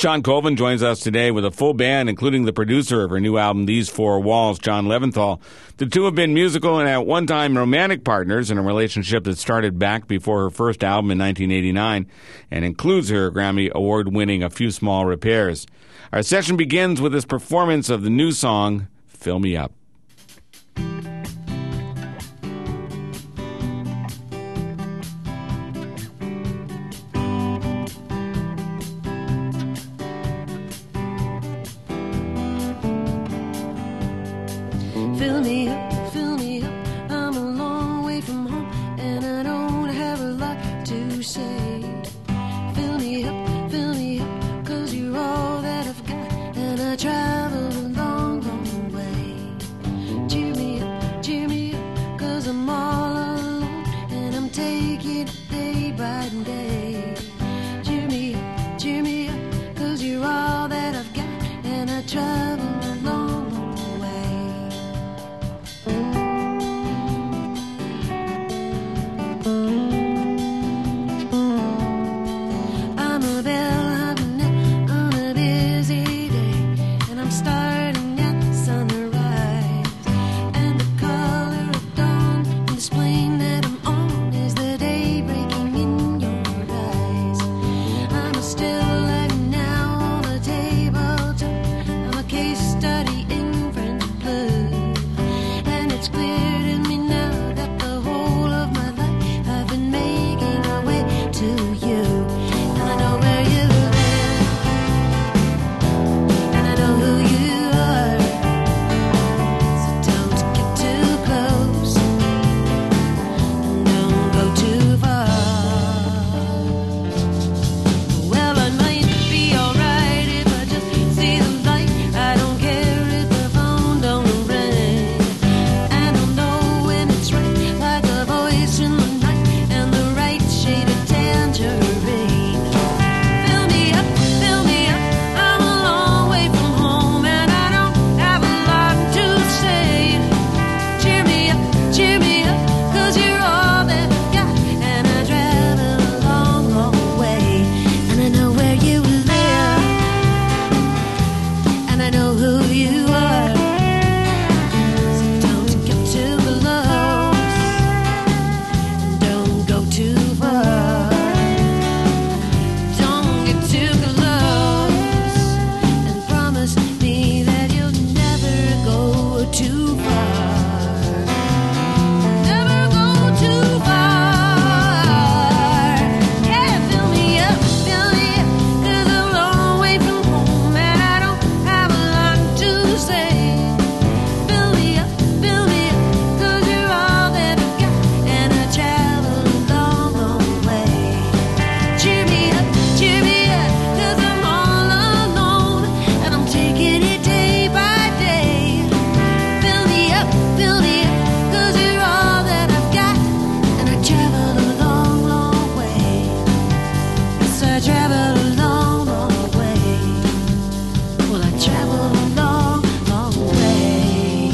Shawn Colvin joins us today with a full band, including the producer of her new album, These Four Walls, John Leventhal. The two have been musical and at one time romantic partners in a relationship that started back before her first album in 1989 and includes her Grammy Award-winning A Few Small Repairs. Our session begins with this performance of the new song, Fill Me Up. Fill me up, I'm a long way from home, and I don't have a lot to say. Fill me up, 'cause you're all that I've got, and I travel a long, long way. Cheer me up, 'cause I'm all alone, and I'm taking it day by day. Cheer me up, 'cause you're all that I've got, and I travel a long, long way. I'm a bellhop on a busy day, and I'm starting at sunrise. And the color of dawn and the plane that I'm on is the day breaking in your eyes. I'm a still life now on the tabletop. I'm a case study in French blue, and it's clear to me now that the whole of my life I've been making my way to you. And I know where you live, and I know who you are, so don't get too close, and don't go too far. Well, I might be alright if I just see the light. I don't care if the phone don't ring, and I'll know when it's right, like a voice in the night, and the right shade of tangerine. Fill me up, I'm a long way from home, and I don't have a lot to say. Cheer me up, 'cause you're all that I've got, and I travel a long, long way. And I know where you live, and I know who you are, so don't get too close, and don't go too far. Don't get too close, and promise me that you'll never go too far. Never go too far. Yeah, fill me up, 'cause I'm a long way from home, and I don't have a lot to say. Fill me up, 'cause you're all that I've got, and I travel a long, long way. Cheer me up, 'cause I'm all alone, and I'm taking it day by day. Fill me up, 'cause you're all that I've got, and I travel a long, long way. Yes, I travel a long, long way. Well, I travel a long, long way.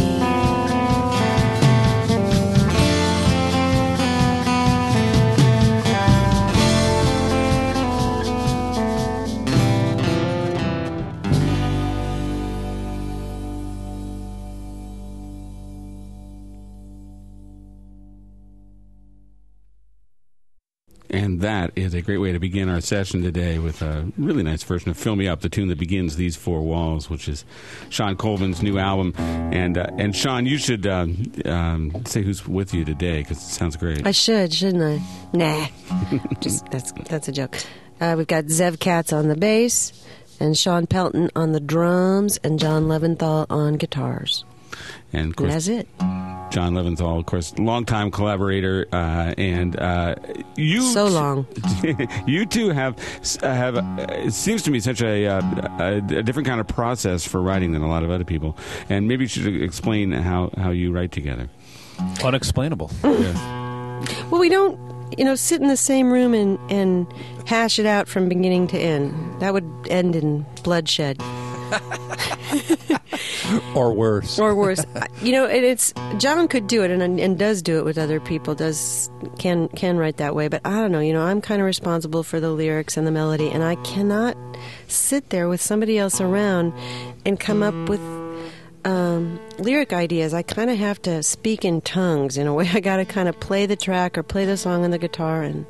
And that is a great way to begin our session today with a really nice version of Fill Me Up, the tune that begins These Four Walls, which is Shawn Colvin's new album. And Shawn, you should say who's with you today, because it sounds great. I should, shouldn't I? Nah. Just that's a joke. We've got Zev Katz on the bass, and Sean Pelton on the drums, and John Leventhal on guitars. And of And course, that's it. John Leventhal, of course, longtime collaborator, and you So long. you two have it seems to me such a different kind of process for writing than a lot of other people, and maybe you should explain how you write together. Unexplainable. Yeah. Well, we don't, sit in the same room and hash it out from beginning to end. That would end in bloodshed. Or worse. or worse. You know, it's John could do it and does do it with other people. Can write that way, but I don't know. You know, I'm kind of responsible for the lyrics and the melody, and I cannot sit there with somebody else around and come up with lyric ideas. I kind of have to speak in tongues in a way. I got to kind of play the track or play the song on the guitar and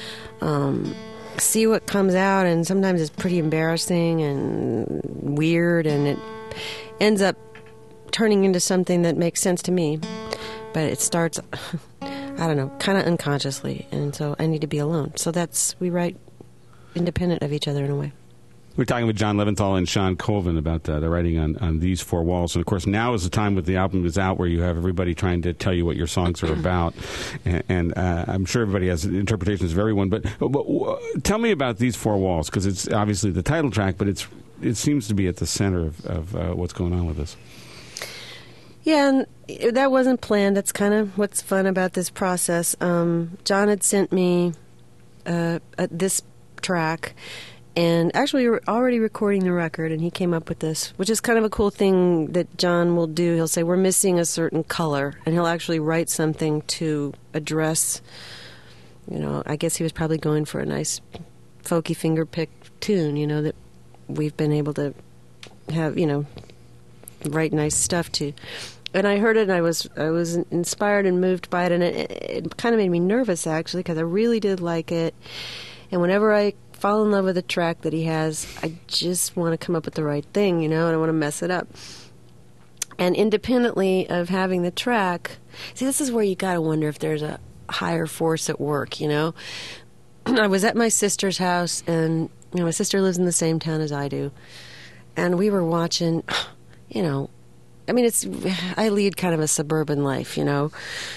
see what comes out. And sometimes it's pretty embarrassing and weird, and it ends up turning into something that makes sense to me. But it starts, I don't know, kind of unconsciously, and so I need to be alone. So we write independent of each other in a way. We're talking with John Leventhal and Sean Colvin about the writing on These Four Walls. And, of course, now is the time with the album is out where you have everybody trying to tell you what your songs are about. And I'm sure everybody has interpretations of everyone. But tell me about These Four Walls, because it's obviously the title track, but it seems to be at the center of what's going on with this. Yeah, and that wasn't planned. That's kind of what's fun about this process. John had sent me this track. And actually, we were already recording the record, and he came up with this, which is kind of a cool thing that John will do. He'll say, we're missing a certain color, and he'll actually write something to address, you know, I guess he was probably going for a nice folky finger-pick tune, you know, that we've been able to have, you know, write nice stuff to. And I heard it, and I was inspired and moved by it, and it kind of made me nervous, actually, because I really did like it. And whenever I fall in love with a track that he has, I just want to come up with the right thing, you know, and I want to mess it up. And independently of having the track, see, this is where you got to wonder if there's a higher force at work, you know. I was at my sister's house, and, you know, my sister lives in the same town as I do, and we were watching, you know, I mean, I lead kind of a suburban life, you know,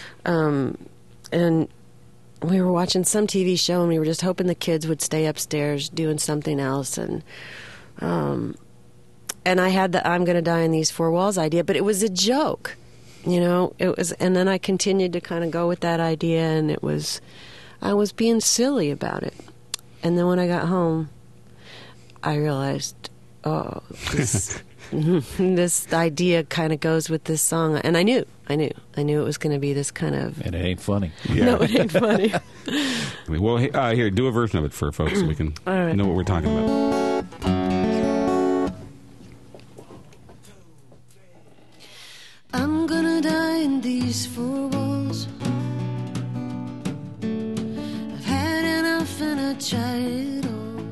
and we were watching some TV show, and we were just hoping the kids would stay upstairs doing something else. And I had the I'm going to die in these four walls idea, but it was a joke, you know. It was, and then I continued to kind of go with that idea, and I was being silly about it. And then when I got home, I realized, oh, this idea kind of goes with this song, and I knew it was going to be this kind of. And it ain't funny. Yeah. No, it ain't funny. Well, here, do a version of it for folks so we can right. know what we're talking about. I'm gonna die in these four walls. I've had enough and I tried it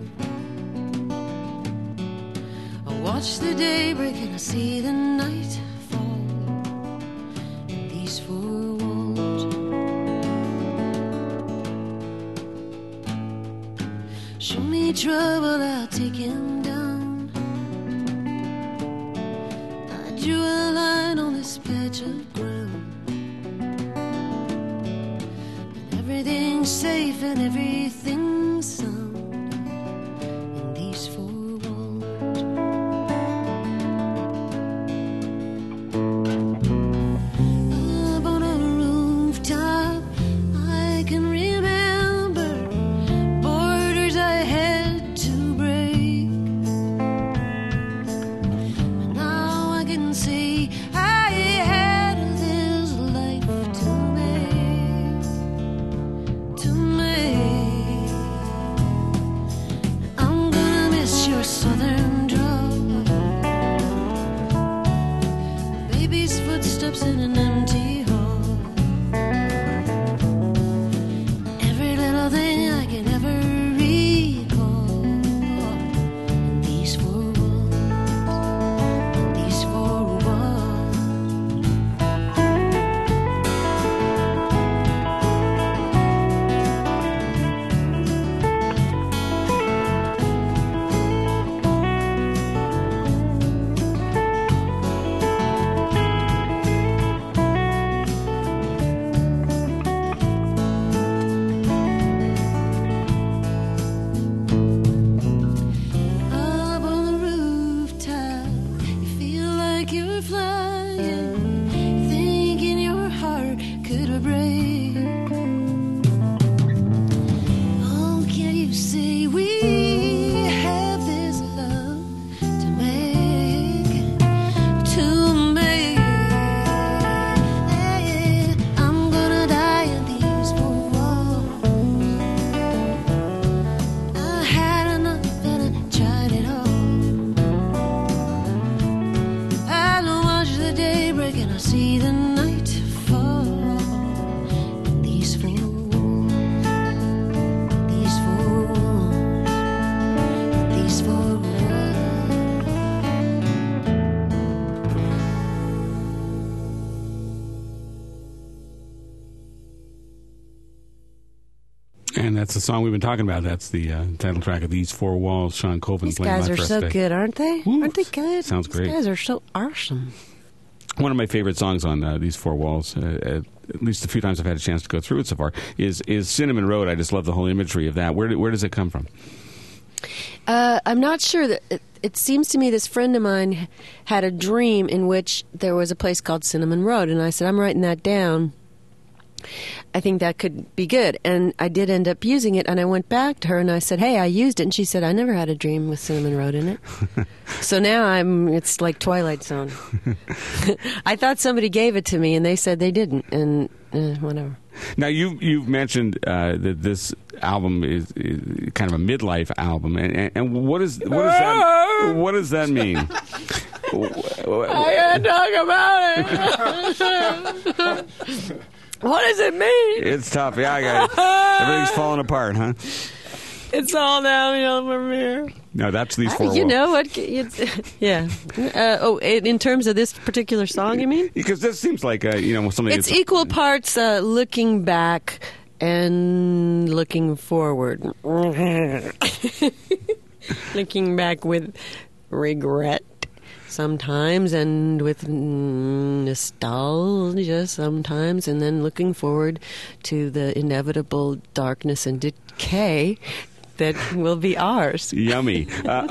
all. I watch the day break and I see the night fall in these four walls. Show me trouble, I'll take him down. I drew a line on this patch of ground, and everything's safe and everything's sound in these four walls. Up on a rooftop, I can remember borders I had to break. And now I can see I had this life to make. And that's the song we've been talking about. That's the title track of These Four Walls. Sean Colvin These playing guys live are for us so today. good, aren't they? Ooh, Aren't they good? sounds great. These guys are so awesome. One of my favorite songs on These Four Walls, at least a few times I've had a chance to go through it so far, is Cinnamon Road. I just love the whole imagery of that. Where does it come from? I'm not sure. That it seems to me this friend of mine had a dream in which there was a place called Cinnamon Road, and I said, I'm writing that down. I think that could be good. And I did end up using it, and I went back to her and I said, hey, I used it. And she said, I never had a dream with Cinnamon Road in it. So now it's like Twilight Zone. I thought somebody gave it to me, and they said they didn't, and whatever. Now, you've mentioned that this album is kind of a midlife album, and what does that mean? I gotta talk about it. What does it mean? It's tough. Yeah, I got it. Everything's falling apart, huh? It's all downhill from here. No, that's These Four Walls. You know what? Yeah. In terms of this particular song, you mean? Because this seems like something. It's equal parts looking back and looking forward. Looking back with regret sometimes, and with nostalgia sometimes, and then looking forward to the inevitable darkness and decay that will be ours. Yummy.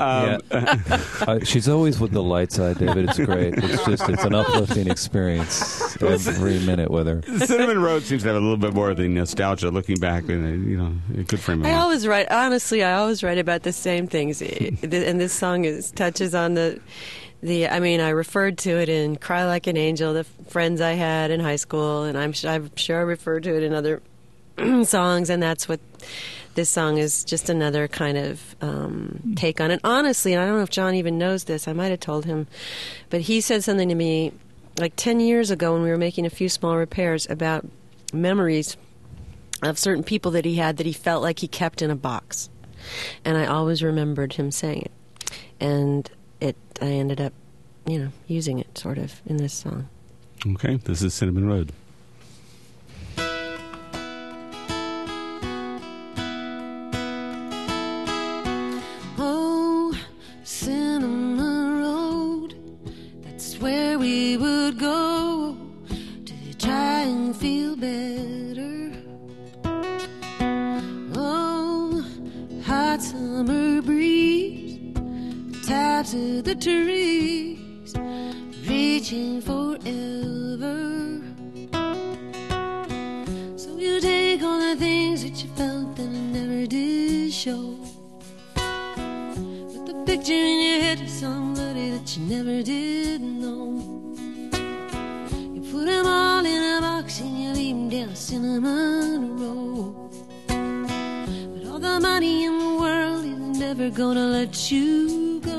She's always with the light side, David. It's great. It's an uplifting experience every minute with her. Cinnamon Road seems to have a little bit more of the nostalgia, looking back in a good frame of mind. I always write about the same things, and this song touches on I referred to it in Cry Like an Angel, the friends I had in high school, and I'm sure I referred to it in other songs, and that's what this song is, just another kind of take on it. Honestly, and I don't know if John even knows this, I might have told him, but he said something to me like 10 years ago when we were making a few small repairs about memories of certain people that he had that he felt like he kept in a box. And I always remembered him saying it. And I ended up, using it sort of in this song. Okay, this is Cinnamon Road. Oh, Cinnamon Road, that's where we would go to try and feel better. Oh, hot summer breeze taps at the trees, reaching forever. So you take all the things that you felt that never did show. Put the picture in your head of somebody that you never did know. You put them all in a box and you leave them down Cinnamon Road. But all the money in the world is never gonna let you go.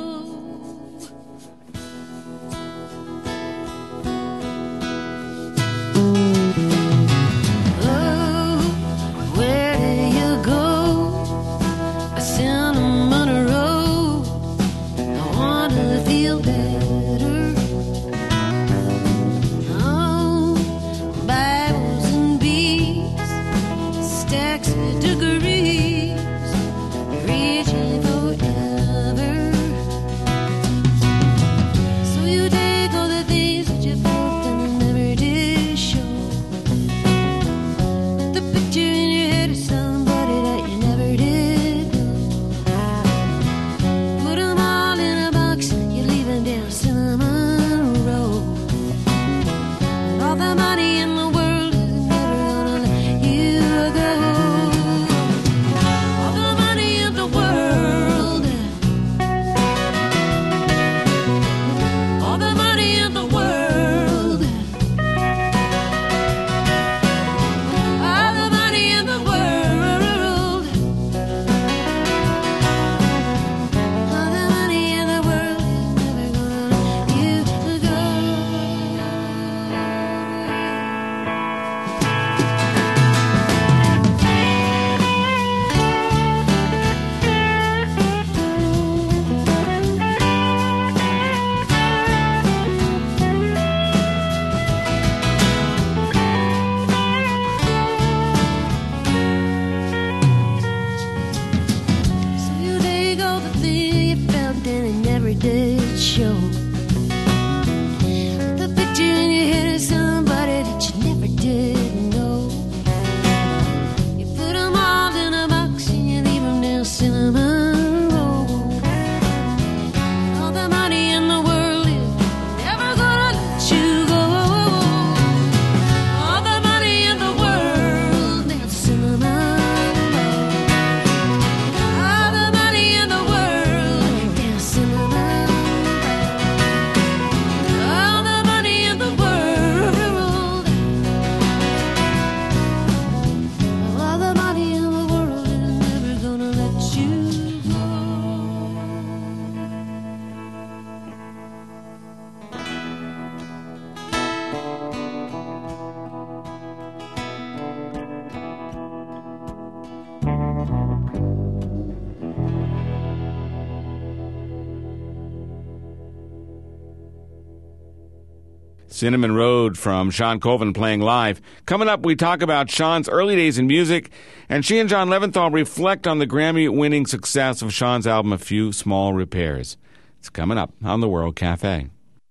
Cinnamon Road from Sean Colvin playing live. Coming up, we talk about Sean's early days in music, and she and John Leventhal reflect on the Grammy-winning success of Sean's album, A Few Small Repairs. It's coming up on the World Cafe.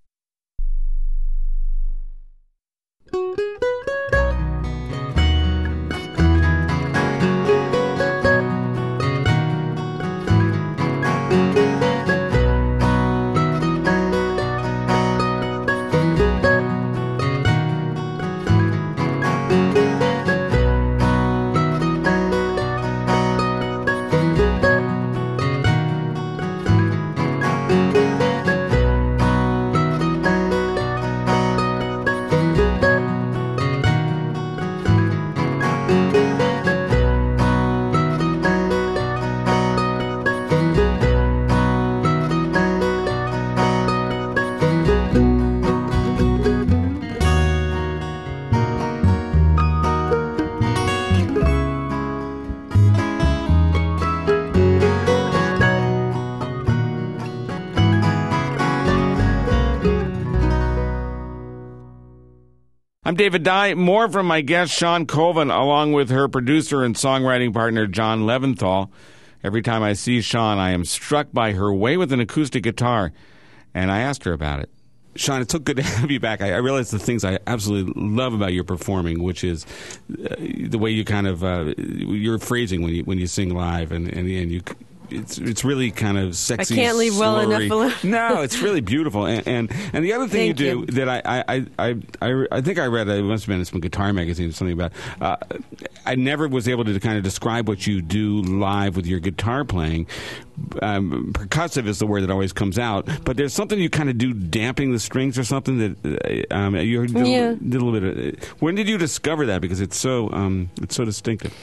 I'm David Dye. More from my guest, Sean Colvin, along with her producer and songwriting partner, John Leventhal. Every time I see Sean, I am struck by her way with an acoustic guitar, and I asked her about it. Sean, it's so good to have you back. I realize the things I absolutely love about your performing, which is the way you kind of your phrasing when you sing live, and you. It's really kind of sexy. I can't leave well slurry. enough alone. No, it's really beautiful. And the other thing Thank you you. do that I think I read, it must have been in some guitar magazine or something about. I never was able to kind of describe what you do live with your guitar playing. Percussive is the word that always comes out, but there's something you kind of do, damping the strings or something that you did a little bit of. When did you discover that? Because it's so distinctive.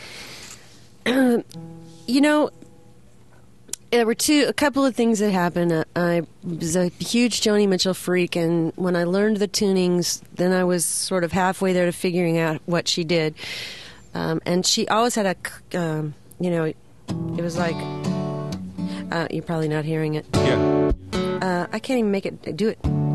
There were a couple of things that happened. I was a huge Joni Mitchell freak, and when I learned the tunings, then I was sort of halfway there to figuring out what she did. And she always had it was like, you're probably not hearing it. Yeah. I can't even make it do it.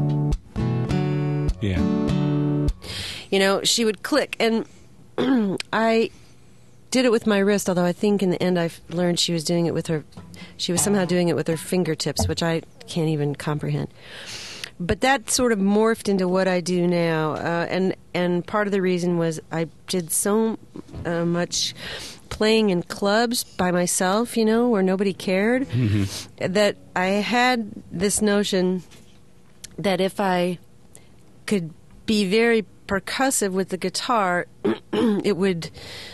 Yeah. She would click, and I did it with my wrist, although I think in the end I learned she was doing it with her. She was somehow doing it with her fingertips, which I can't even comprehend. But that sort of morphed into what I do now, and part of the reason was I did so much playing in clubs by myself, where nobody cared, that I had this notion that if I could be very percussive with the guitar, it would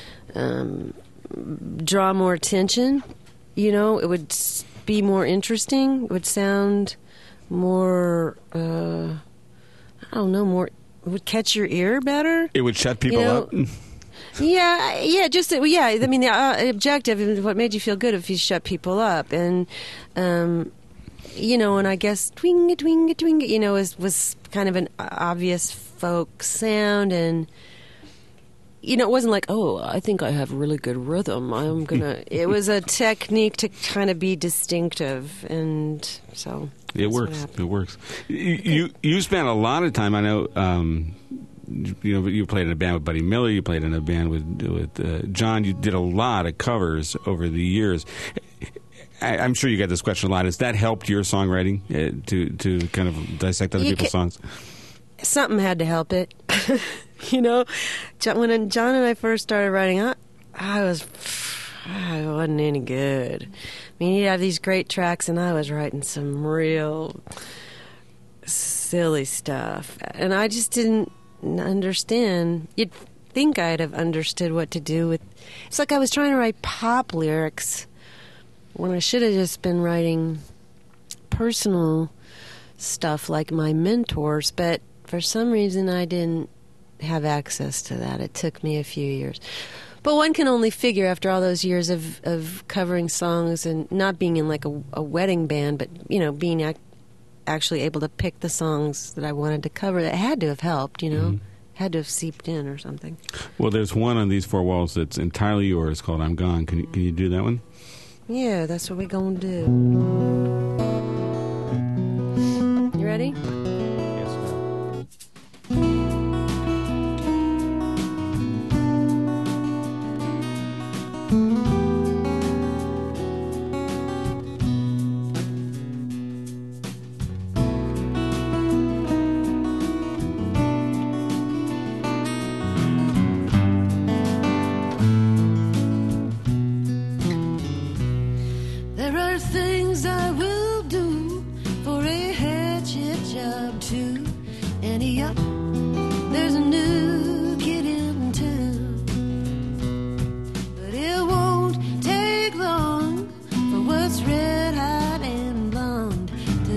draw more attention. It would be more interesting. It would sound more, more, it would catch your ear better. It would shut people up. Yeah. I mean, the objective is what made you feel good if you shut people up. And, and I guess twing, twing, twing, was kind of an obvious folk sound. And, it wasn't like, oh, I think I have really good rhythm. I'm going to... It was a technique to kind of be distinctive, and so... It works. It works. You spent a lot of time, I know, you played in a band with Buddy Miller, you played in a band with John, you did a lot of covers over the years. I'm sure you get this question a lot. Has that helped your songwriting to kind of dissect other people's songs? Something had to help it. When John and I first started writing, I wasn't any good. I mean, he'd have these great tracks, and I was writing some real silly stuff. And I just didn't understand. You'd think I'd have understood what to do with... It's like I was trying to write pop lyrics when I should have just been writing personal stuff like my mentors, but for some reason I didn't have access to that. It took me a few years. But one can only figure after all those years of covering songs and not being in like a wedding band, but, being actually able to pick the songs that I wanted to cover. That had to have helped, had to have seeped in or something. Well, there's one on These Four Walls that's entirely yours called I'm Gone. Can you do that one? Yeah, that's what we're going to do. You ready? Yes, ma'am.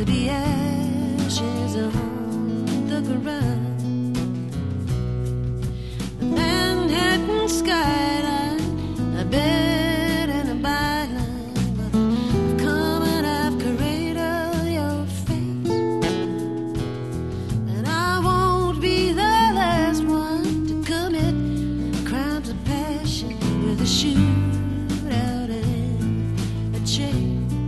to be ashes on the ground. The Manhattan skyline, a bed and a byline, but I've come and I've cradled your face, and I won't be the last one to commit crimes of passion with a shootout and a chase.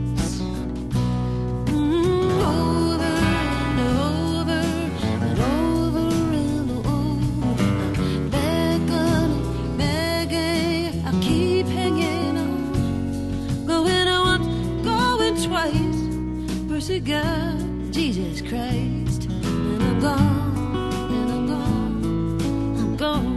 Over and over and over and over, begging, I keep hanging on, going once, going twice. Mercy God, Jesus Christ, and I'm gone, and I'm gone, I'm gone.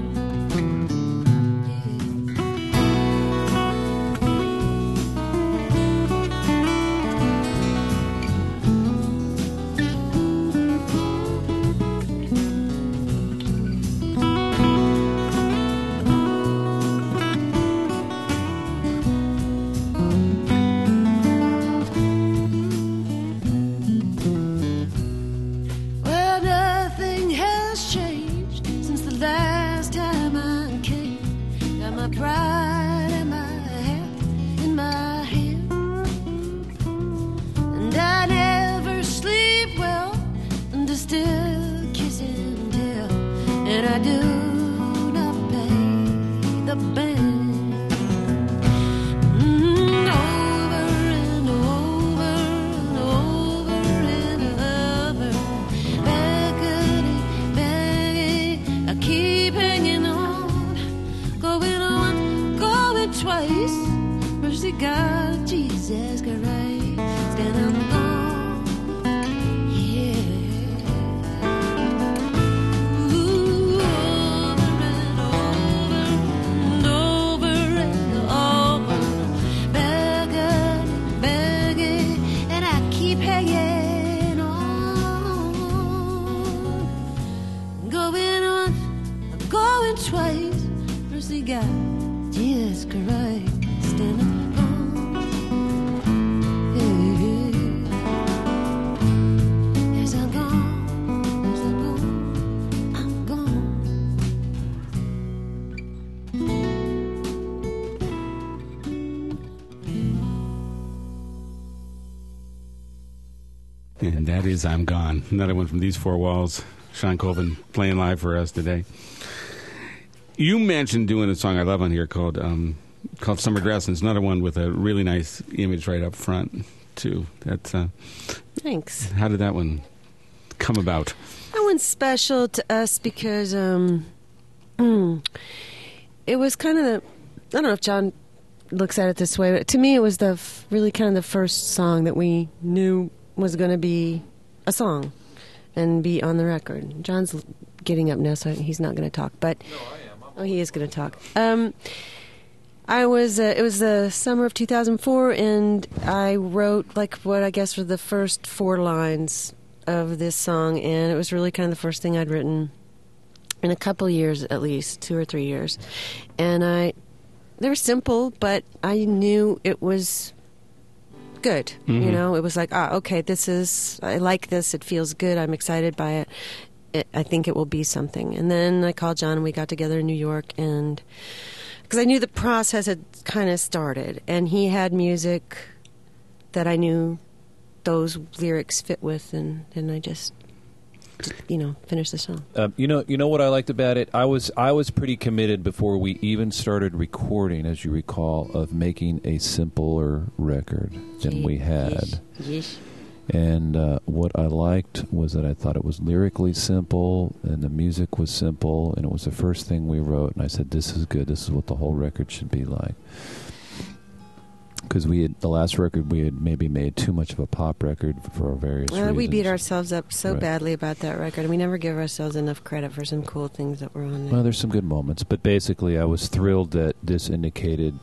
Well, nothing has changed since the last time I came. Got my pride and my hat in my hand, and I never sleep well under still kiss and tell, and I do not pay the band. Over and over and over and over, begging, I keep hanging on, going twice. Mercy God, Jesus Christ, and I'm gone. Yeah. Ooh, over and over and over, begging, and I keep hanging on, going twice. Mercy God, Jesus Christ, and I'm gone. Yes, I'm gone. Yes, I'm gone. I'm gone. And that is I'm Gone. Another one from These Four Walls. Sean Colvin playing live for us today. You mentioned doing a song I love on here called Summer Dress, and it's another one with a really nice image right up front, too. That's Thanks. how did that one come about? That one's special to us because it was kind of the, I don't know if John looks at it this way, but to me it was really kind of the first song that we knew was going to be a song and be on the record. John's getting up now, so he's not going to talk, but oh, he is going to talk. It was the summer of 2004, and I wrote like what I guess were the first 4 lines of this song, and it was really kind of the first thing I'd written in a couple years, at least 2 or 3 years. And they were simple, but I knew it was good. Mm-hmm. You know, it was like, okay, I like this. It feels good. I'm excited by it. I think it will be something. And then I called John and we got together in New York, and because I knew the process had kind of started, and he had music that I knew those lyrics fit with, and I just finished the song. You know what I liked about it? I was pretty committed before we even started recording, as you recall, of making a simpler record than we had. Yes. And what I liked was that I thought it was lyrically simple, and the music was simple, and it was the first thing we wrote. And I said, "This is good. This is what the whole record should be like." Because the last record we had maybe made too much of a pop record for various reasons. We beat ourselves up so Right. badly about that record, and we never give ourselves enough credit for some cool things that were on there. Well, there's some good moments, but basically I was thrilled that this indicated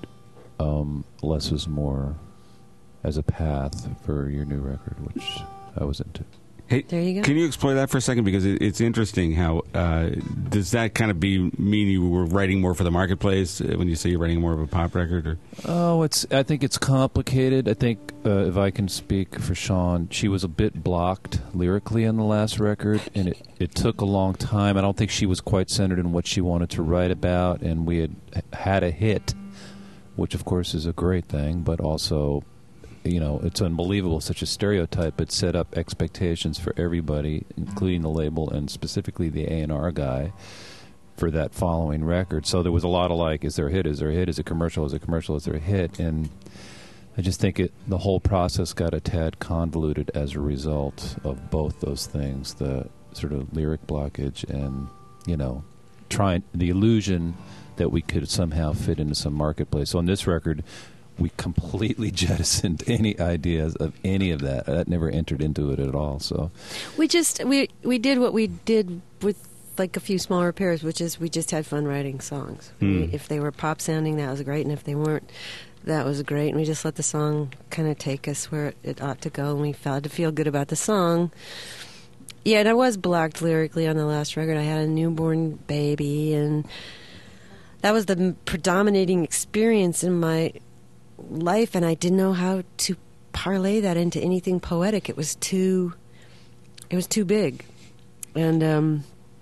less is more as a path for your new record, which I was into. Hey, There you go. Can you explore that for a second? Because it's interesting how does that kind of mean you were writing more for the marketplace when you say you're writing more of a pop record? Or? Oh, I think it's complicated. I think if I can speak for Sean, she was a bit blocked lyrically on the last record, and it took a long time. I don't think she was quite centered in what she wanted to write about, and we had a hit, which of course is a great thing, but also, it's unbelievable. Such a stereotype. It set up expectations for everybody, including the label and specifically the A&R guy, for that following record. So there was a lot of like, is there a hit? Is there a hit? Is it commercial? Is it commercial? Is there a hit? And I just think the whole process got a tad convoluted as a result of both those things, the sort of lyric blockage and, trying the illusion that we could somehow fit into some marketplace. So on this record, we completely jettisoned any ideas of any of that. That never entered into it at all. So We did what we did with like a few small repairs, which is we just had fun writing songs. If they were pop sounding, that was great, and if they weren't, that was great. And we just let the song kind of take us where it ought to go, and we had to feel good about the song. Yeah, and I was blocked lyrically on the last record. I had a newborn baby, and that was the predominating experience in my life, and I didn't know how to parlay that into anything poetic. It was too big, and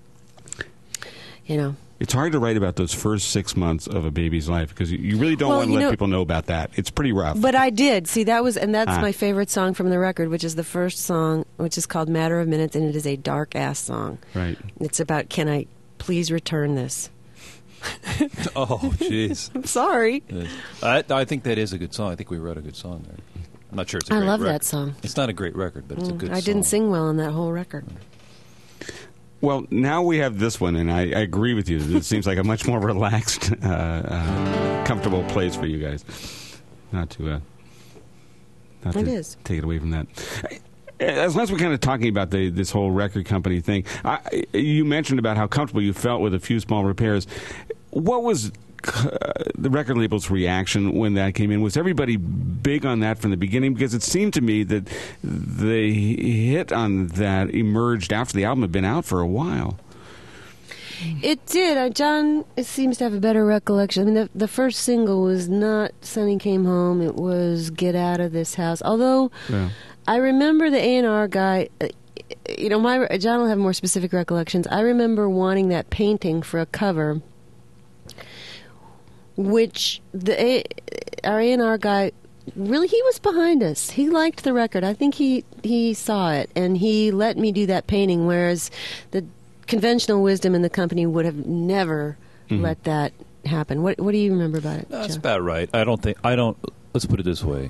It's hard to write about those first 6 months of a baby's life because you really don't Well, want to let people know about that. It's pretty rough. But I did. See, that's my favorite song from the record, which is the first song, which is called Matter of Minutes, and it is a dark-ass song. Right. It's about, can I please return this? oh, jeez. I'm sorry. I think that is a good song. I think we wrote a good song there. I'm not sure it's a I great love record. that song. It's not a great record, but it's a good song. I didn't sing well on that whole record. Well, now we have this one, and I agree with you. It seems like a much more relaxed, comfortable place for you guys. Not to It is. take it away from that. As long as we're kind of talking about this whole record company thing, you mentioned about how comfortable you felt with a few small repairs. What was the record label's reaction when that came in? Was everybody big on that from the beginning? Because it seemed to me that the hit on that emerged after the album had been out for a while. It did. John seems to have a better recollection. I mean, the first single was not Sonny Came Home. It was Get Out of This House. Although Yeah. I remember the A&R guy, John will have more specific recollections. I remember wanting that painting for a cover, which our A&R guy, really, he was behind us. He liked the record. I think he saw it, and he let me do that painting, whereas the conventional wisdom in the company would have never let that happen. What do you remember about it, That's Joe? about right. Let's put it this way.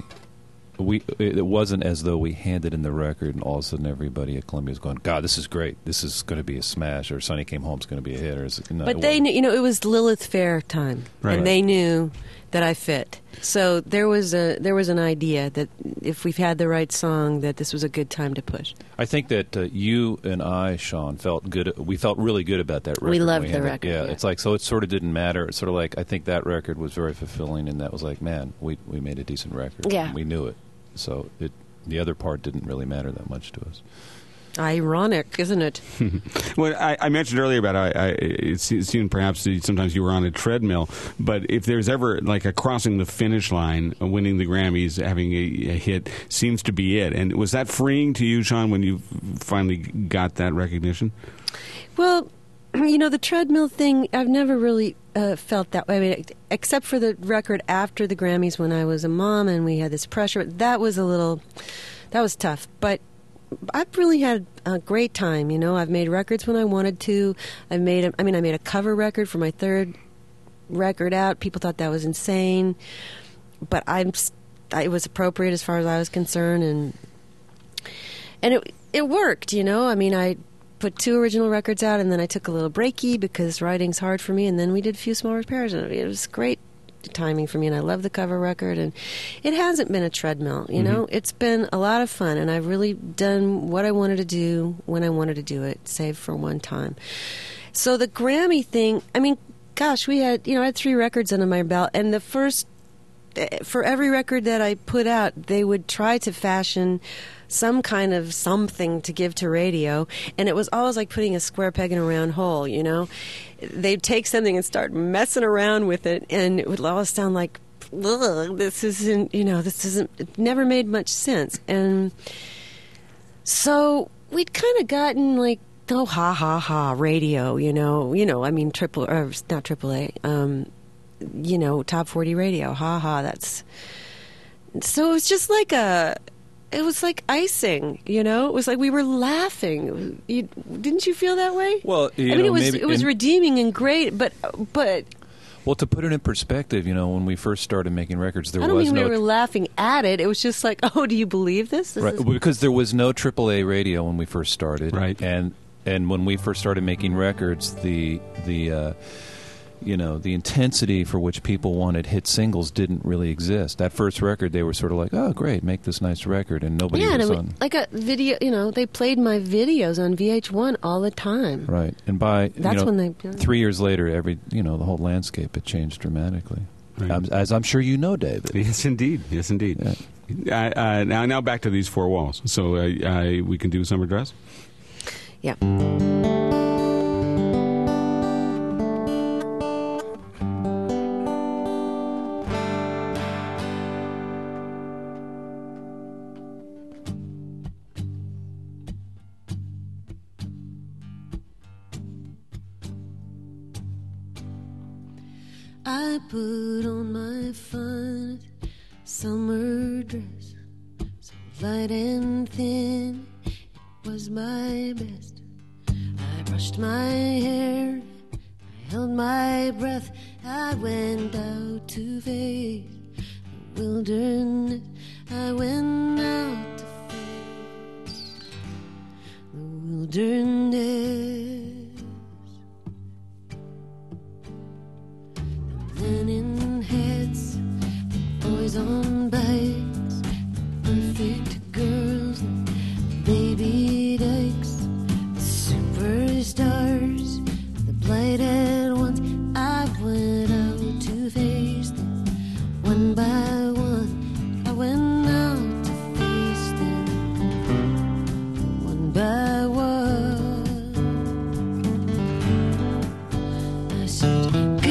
It wasn't as though we handed in the record and all of a sudden everybody at Columbia was going, God, this is great. This is going to be a smash, or Sonny Came Home's going to be a hit. But they knew, it was Lilith Fair time, Right. and they knew that I fit. So there was an idea that if we've had the right song, that this was a good time to push. I think that you and I, Sean, felt good. We felt really good about that record. We when loved had the it. record, Yeah, yeah. it's like, so it sort of didn't matter. It's sort of like, I think that record was very fulfilling, and that was like, man, we made a decent record. Yeah. And we knew it. So the other part didn't really matter that much to us. Ironic, isn't it? Well, I mentioned earlier about it seemed perhaps sometimes you were on a treadmill, but if there's ever like a crossing the finish line, winning the Grammys, having a hit, seems to be it. And was that freeing to you, Sean, when you finally got that recognition? Well, the treadmill thing, I've never really felt that way. I mean, except for the record after the Grammys when I was a mom and we had this pressure. That was tough. But I've really had a great time. I've made records when I wanted to. I made a cover record for my third record out. People thought that was insane, but it was appropriate as far as I was concerned, and it worked. I mean, I put 2 original records out, and then I took a little breaky because writing's hard for me, and then we did a few small repairs, and it was great timing for me, and I love the cover record, and it hasn't been a treadmill, It's been a lot of fun, and I've really done what I wanted to do when I wanted to do it, save for one time. So the Grammy thing, I mean, gosh, I had 3 records under my belt, and for every record that I put out, they would try to fashion some kind of something to give to radio, and it was always like putting a square peg in a round hole, you know? They'd take something and start messing around with it, and it would always sound like, ugh, this isn't, it never made much sense. And so we'd kind of gotten like, oh, ha, ha, ha, radio, I mean, not triple A, top 40 radio, ha, ha, that's... So it was just like it was like icing, It was like we were laughing. Didn't you feel that way? Well, it was redeeming and great, but well, to put it in perspective, when we first started making records, there I don't was mean no. we were laughing at it. It was just like, oh, do you believe this? Right, because there was no AAA radio when we first started, right? And when we first started making records, the intensity for which people wanted hit singles didn't really exist. That first record, they were sort of like, oh, great, make this nice record, and nobody was on. Like a video, they played my videos on VH1 all the time. Right, and by when they 3 years later, the whole landscape had changed dramatically. Right. As I'm sure you know, David. Yes, indeed. Yeah. Now back to these four walls. So we can do Summer Dress? Yeah. I put on my finest summer dress, so light and thin, it was my best. I brushed my hair, I held my breath, I went out to face the wilderness. I went out to face the wilderness. Linen heads, boys on bikes, perfect girls, baby dykes, the superstars, the blighted ones. I went out to face them one by one. I went out to face them one by one. I said,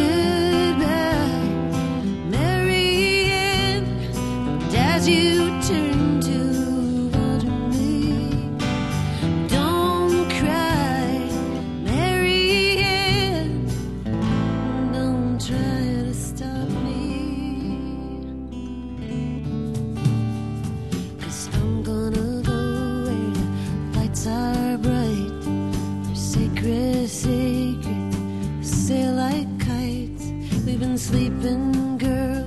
as you turn to water me, don't cry, Mary Ann, don't try to stop me, 'cause I'm gonna go where the lights are bright, they're sacred, sail like kites. We've been sleeping, girl,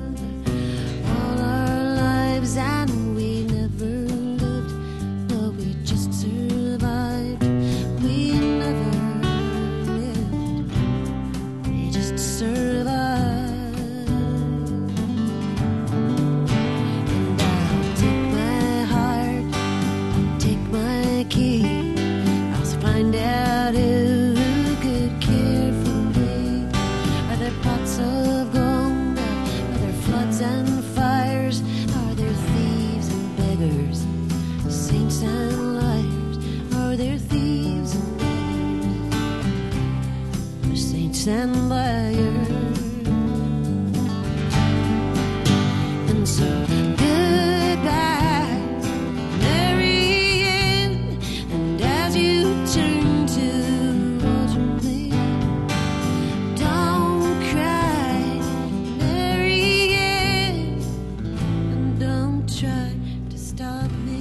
and we never lived, no, we just survived. We never lived, we just survived. And I'll take my heart, I'll take my key, I'll find out who could care for me. Are there pots of gold, are there floods and fires, thieves and beggars, saints and liars? Are there thieves and beggars, or saints and liars? And so goodbye, Mary Ann, and as you turn to water me, don't cry, Mary Ann, don't try to stop me.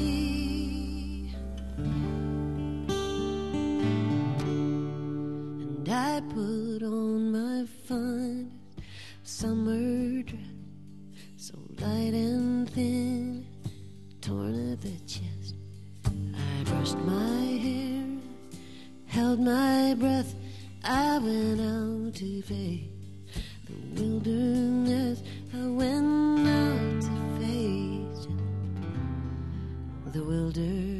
And I put on my finest summer dress, so light and thin, torn at the chest. I brushed my hair, held my breath, I went out to face the wilderness. I went out to face the wilderness.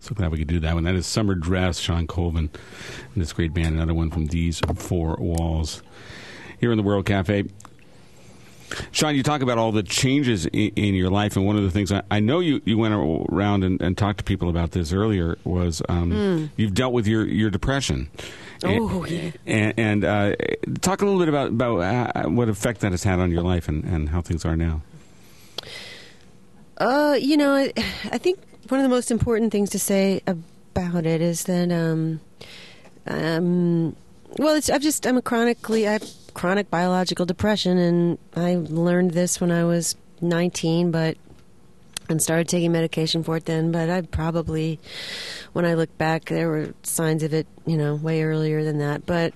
So glad we could do that one. That is Summer Dress, Sean Colvin, and this great band. Another one from These Four Walls. Here in the World Cafe. Sean, you talk about all the changes in your life, and one of the things I know you went around and talked to people about this earlier was you've dealt with your depression. Oh, yeah. And talk a little bit about what effect that has had on your life and how things are now. I think one of the most important things to say about it is that, I have chronic biological depression, and I learned this when I was 19, and started taking medication for it then. But I probably, when I look back, there were signs of it, way earlier than that. But,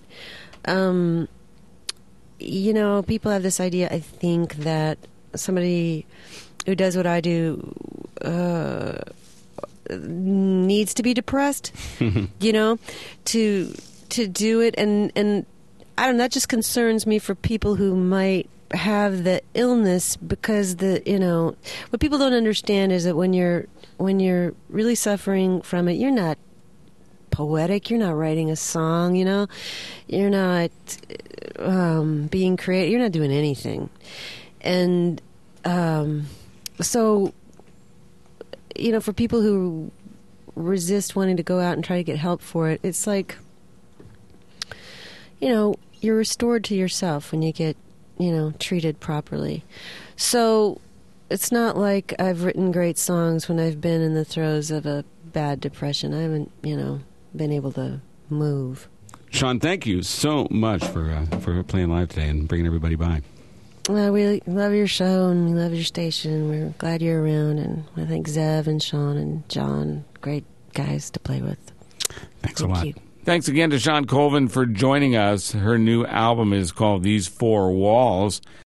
people have this idea, I think, that somebody who does what I do needs to be depressed, to do it, and I don't know, that just concerns me for people who might have the illness, because what people don't understand is that when you're really suffering from it, you're not poetic, you're not writing a song, you're not being creative, you're not doing anything. And so, for people who resist wanting to go out and try to get help for it, it's like, you're restored to yourself when you get, treated properly. So it's not like I've written great songs when I've been in the throes of a bad depression. I haven't, been able to move. Sean, thank you so much for playing live today and bringing everybody by. Well, we love your show and we love your station. We're glad you're around, and I think Zev and Sean and John, great guys to play with. Thanks a lot. You. Thanks again to Sean Colvin for joining us. Her new album is called These Four Walls.